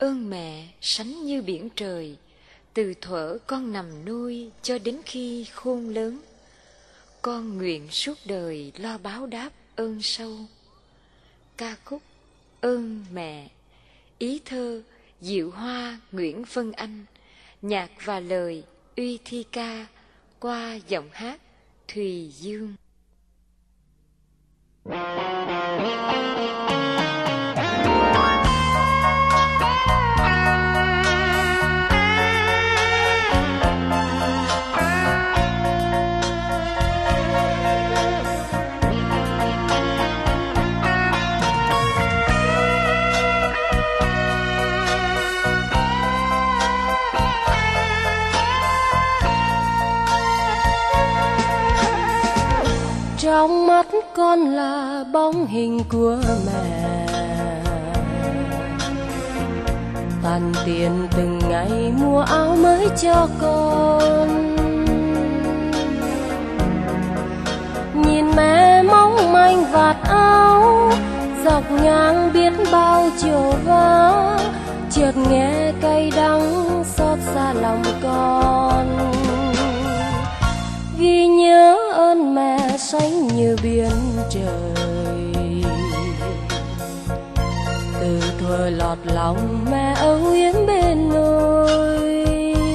ơn mẹ sánh như biển trời, từ thuở con nằm nuôi cho đến khi khôn lớn. Con nguyện suốt đời lo báo đáp ơn sâu. Ca khúc Ơn Mẹ, ý thơ Diệu Hoa Nguyễn Vân Anh, nhạc và lời Uy Thi Ca, qua giọng hát Thùy Dương. Trong mắt con là bóng hình của mẹ, tàn tiền từng ngày mua áo mới cho con. Nhìn mẹ mong manh vạt áo, dọc ngang biết bao chiều vã, chợt nghe cay đắng xót xa lòng con. Ghi nhớ ơn mẹ xanh như biển trời, từ thuở lọt lòng mẹ âu yếm bên nôi.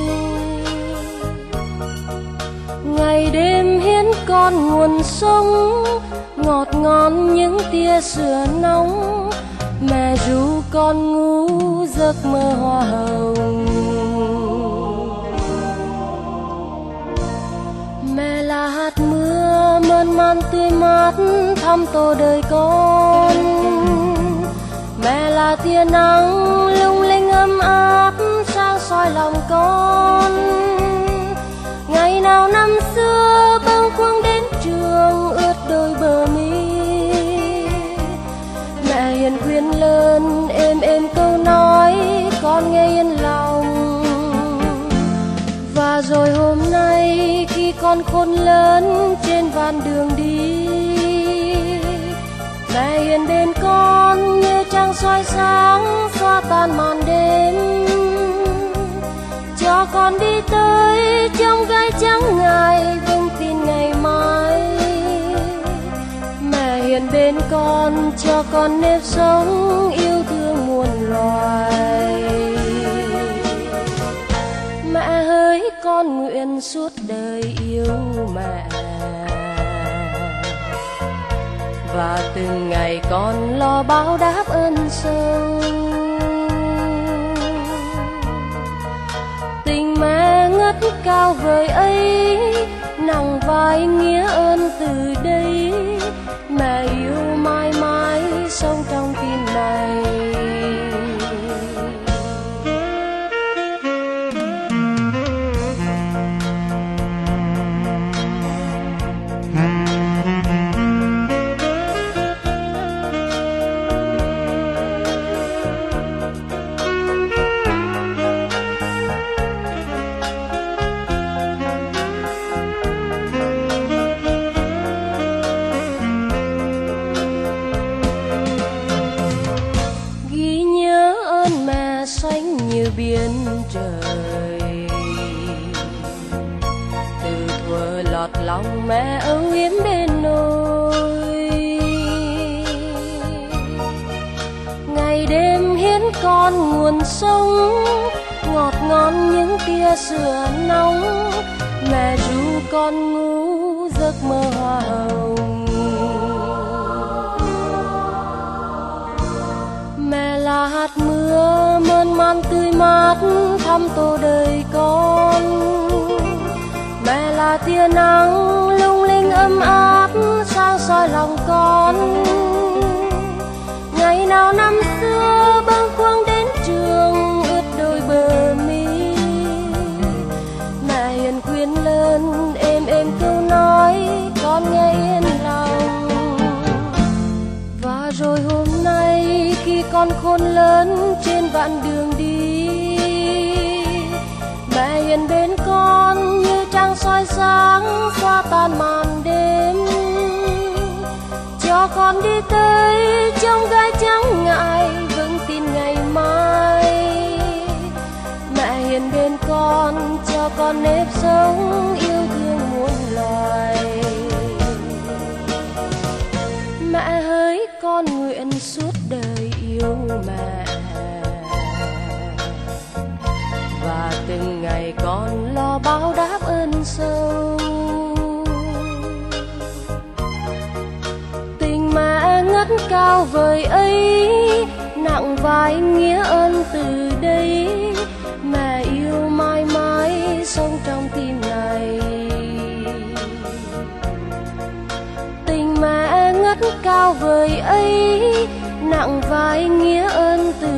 Ngày đêm hiến con nguồn sống, ngọt ngon những tia sữa nóng, mẹ ru con ngủ giấc mơ hoa hồng. Mẹ là hạt mưa mơn man tươi mát thăm tô đời con. Mẹ là tia nắng lung linh ấm áp sáng soi lòng con. Ngày nào năm xưa bâng khuâng đến trường ướt đôi bờ mi, mẹ hiền khuyên lớn êm êm câu nói con nghe yên lòng. Và rồi hôm nay khi con khôn lớn trên vạn đường đi, mẹ hiền bên con như trăng soi sáng xóa tan màn đêm, cho con đi tới trong gai trắng ngài vững tin ngày mai. Mẹ hiền bên con cho con nếp sống yêu thương muôn loài. Mẹ hỡi con nguyện suốt đời yêu mẹ, và từng ngày con lo báo đáp ơn sâu. Tình mẹ ngất cao vời ấy, nặng vai nghĩa ơn từ đây. Mẹ yêu mãi mãi sống trong tim này. Biển trời, từ thuở lọt lòng mẹ âu yếm bên nôi. Ngày đêm hiến con nguồn sống, ngọt ngon những tia sữa nóng, mẹ ru con ngủ giấc mơ hoa hồng. Mẹ là hạt mưa mơn man tươi mát thăm tô đời con. Mẹ là tia nắng lung linh ấm áp sáng soi lòng con. Ngày nào năm xưa bâng khuâng đến trường ướt đôi bờ mi, mẹ hiền khuyên lớn êm êm câu nói con nghe yên lòng. Và rồi hôm nay khi con khôn lớn trên vạn đường đi, mẹ hiền bên con như trăng soi sáng xóa tan màn đêm, cho con đi tới trong gai trắng ngại vững tin ngày mai. con nếp sống yêu thương muôn loài. Mẹ hỡi con nguyện suốt đời yêu mẹ, và từng ngày con lo báo đáp ơn sâu. Tình mẹ ngất cao vời ấy, nặng vai nghĩa ơn từ đây. Mẹ yêu mãi mãi sống trong tim này. Tình mẹ ngất cao vời ấy, nặng vai nghĩa ơn từ